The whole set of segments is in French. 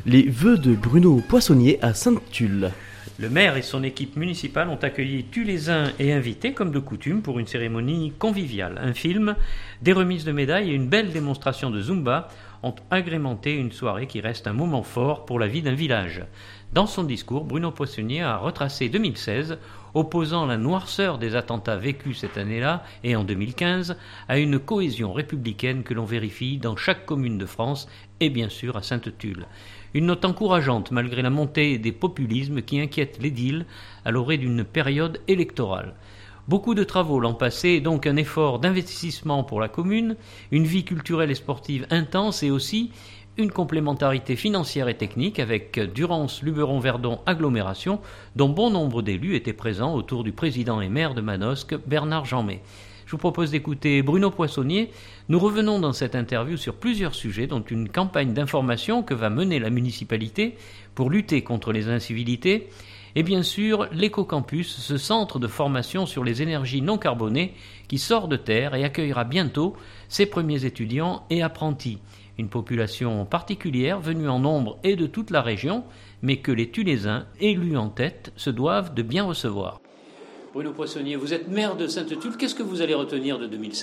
Les vœux de Bruno Poissonnier à Sainte-Tulle. Le maire et son équipe municipale ont accueilli Tulésains et invités, comme de coutume, pour une cérémonie conviviale. Un film, des remises de médailles et une belle démonstration de Zumba ont agrémenté une soirée qui reste un moment fort pour la vie d'un village. Dans son discours, Bruno Poissonnier a retracé 2016, opposant la noirceur des attentats vécus cette année-là et en 2015 à une cohésion républicaine que l'on vérifie dans chaque commune de France et bien sûr à Sainte-Tulle. Une note encourageante malgré la montée des populismes qui inquiètent l'édile à l'orée d'une période électorale. Beaucoup de travaux l'an passé et donc un effort d'investissement pour la commune, une vie culturelle et sportive intense et aussi une complémentarité financière et technique avec Durance-Luberon-Verdon Agglomération, dont bon nombre d'élus étaient présents autour du président et maire de Manosque, Bernard Jeanmet. Je vous propose d'écouter Bruno Poissonnier. Nous revenons dans cette interview sur plusieurs sujets, dont une campagne d'information que va mener la municipalité pour lutter contre les incivilités, et bien sûr l'Éco-Campus, ce centre de formation sur les énergies non carbonées qui sort de terre et accueillera bientôt ses premiers étudiants et apprentis. Une population particulière venue en nombre et de toute la région, mais que les Tulésains, élus en tête, se doivent de bien recevoir. Bruno Poissonnier, vous êtes maire de Sainte-Tulle. Qu'est-ce que vous allez retenir de 2016 ?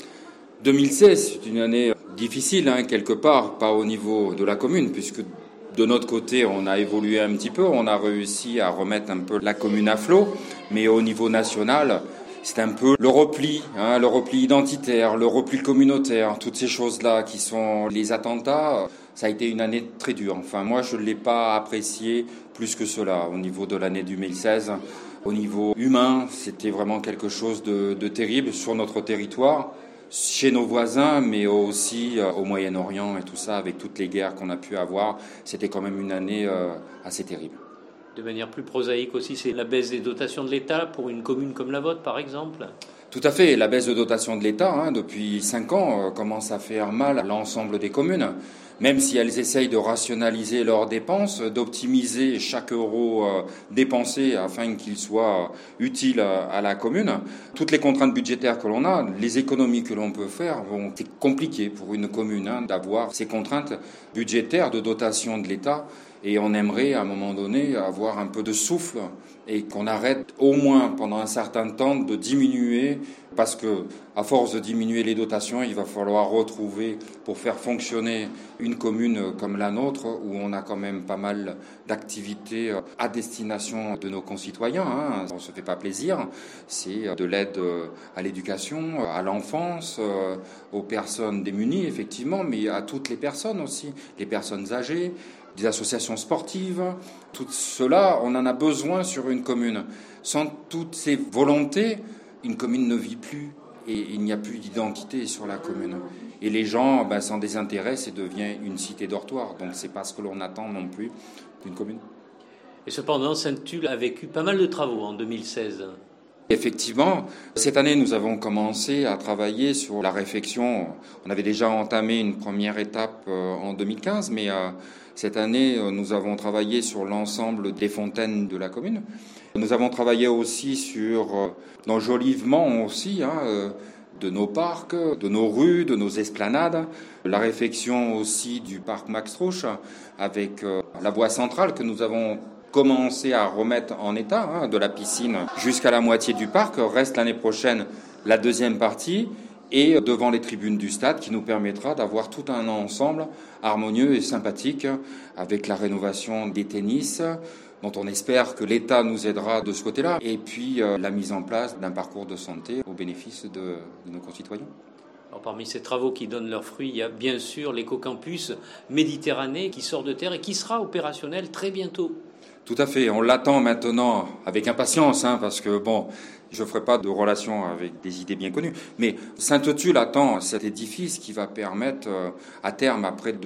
2016, c'est une année difficile, quelque part, pas au niveau de la commune, puisque de notre côté, on a évolué un petit peu, on a réussi à remettre un peu la commune à flot, mais au niveau national, c'est un peu le repli identitaire, le repli communautaire, toutes ces choses-là qui sont les attentats. Ça a été une année très dure. Enfin, moi, je ne l'ai pas apprécié plus que cela au niveau de l'année 2016. Au niveau humain, c'était vraiment quelque chose de terrible sur notre territoire, chez nos voisins, mais aussi au Moyen-Orient et tout ça, avec toutes les guerres qu'on a pu avoir. C'était quand même une année assez terrible. De manière plus prosaïque aussi, c'est la baisse des dotations de l'État pour une commune comme la vôtre, par exemple ? Tout à fait. La baisse de dotation de l'État, depuis 5 ans, commence à faire mal à l'ensemble des communes. Même si elles essayent de rationaliser leurs dépenses, d'optimiser chaque euro dépensé afin qu'il soit utile à la commune. Toutes les contraintes budgétaires que l'on a, les économies que l'on peut faire, c'est compliqué pour une commune d'avoir ces contraintes budgétaires de dotation de l'État. Et on aimerait, à un moment donné, avoir un peu de souffle et qu'on arrête au moins pendant un certain temps de diminuer, parce que à force de diminuer les dotations, il va falloir retrouver, pour faire fonctionner une commune comme la nôtre, où on a quand même pas mal d'activités à destination de nos concitoyens. On ne se fait pas plaisir. C'est de l'aide à l'éducation, à l'enfance, aux personnes démunies, effectivement, mais à toutes les personnes aussi, les personnes âgées, des associations sportives, tout cela, on en a besoin sur une commune. Sans toutes ces volontés, une commune ne vit plus et il n'y a plus d'identité sur la commune. Et les gens s'en désintéressent et devient une cité dortoir. Donc c'est pas ce que l'on attend non plus d'une commune. Et cependant, Sainte-Tulle a vécu pas mal de travaux en 2016. Effectivement, cette année, nous avons commencé à travailler sur la réfection. On avait déjà entamé une première étape en 2015, mais cette année, nous avons travaillé sur l'ensemble des fontaines de la commune. Nous avons travaillé aussi sur l'enjolivement aussi, de nos parcs, de nos rues, de nos esplanades. La réfection aussi du parc Max Rouch avec la voie centrale que nous avons commencé à remettre en état, de la piscine jusqu'à la moitié du parc. Reste l'année prochaine la deuxième partie et devant les tribunes du stade qui nous permettra d'avoir tout un ensemble harmonieux et sympathique avec la rénovation des tennis dont on espère que l'État nous aidera de ce côté-là et puis la mise en place d'un parcours de santé au bénéfice de nos concitoyens. Alors, parmi ces travaux qui donnent leurs fruits, il y a bien sûr l'Éco-Campus Méditerranée qui sort de terre et qui sera opérationnel très bientôt. Tout à fait, on l'attend maintenant avec impatience, parce que je ne ferai pas de relation avec des idées bien connues, mais Sainte-Tulle attend cet édifice qui va permettre à terme, à près de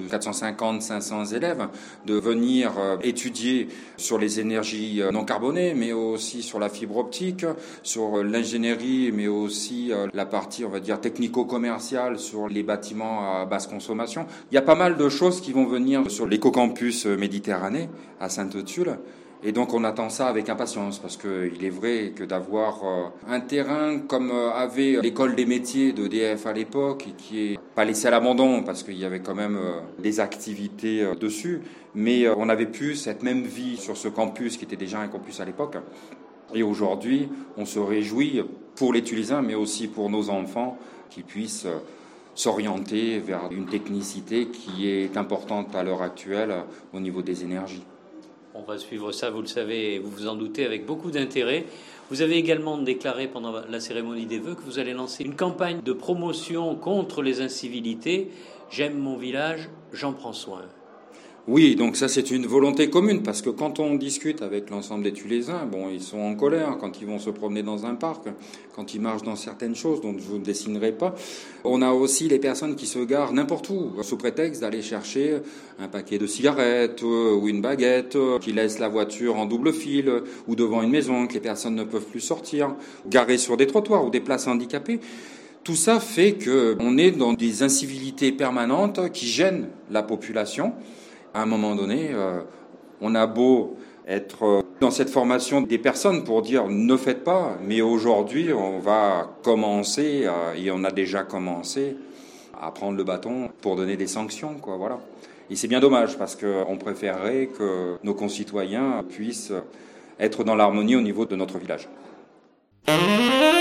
450-500 élèves, de venir étudier sur les énergies non carbonées, mais aussi sur la fibre optique, sur l'ingénierie, mais aussi la partie, on va dire, technico-commerciale sur les bâtiments à basse consommation. Il y a pas mal de choses qui vont venir sur l'Éco-Campus Méditerranée à Sainte-Tulle. Et donc on attend ça avec impatience parce qu'il est vrai que d'avoir un terrain comme avait l'école des métiers d'EDF à l'époque et qui est pas laissé à l'abandon parce qu'il y avait quand même des activités dessus, mais on avait plus cette même vie sur ce campus qui était déjà un campus à l'époque. Et aujourd'hui, on se réjouit pour les Tulisiens mais aussi pour nos enfants qui puissent s'orienter vers une technicité qui est importante à l'heure actuelle au niveau des énergies. On va suivre ça, vous le savez, vous vous en doutez, avec beaucoup d'intérêt. Vous avez également déclaré pendant la cérémonie des vœux que vous allez lancer une campagne de promotion contre les incivilités. J'aime mon village, j'en prends soin. Oui, donc ça c'est une volonté commune parce que quand on discute avec l'ensemble des Tulésiens, ils sont en colère quand ils vont se promener dans un parc, quand ils marchent dans certaines choses dont je ne dessinerai pas. On a aussi les personnes qui se garent n'importe où sous prétexte d'aller chercher un paquet de cigarettes ou une baguette, qui laissent la voiture en double fil ou devant une maison que les personnes ne peuvent plus sortir, garées sur des trottoirs ou des places handicapées. Tout ça fait qu'on est dans des incivilités permanentes qui gênent la population. À un moment donné, on a beau être dans cette formation des personnes pour dire ne faites pas, mais aujourd'hui on va commencer, et on a déjà commencé, à prendre le bâton pour donner des sanctions, quoi, voilà. Et c'est bien dommage parce qu'on préférerait que nos concitoyens puissent être dans l'harmonie au niveau de notre village.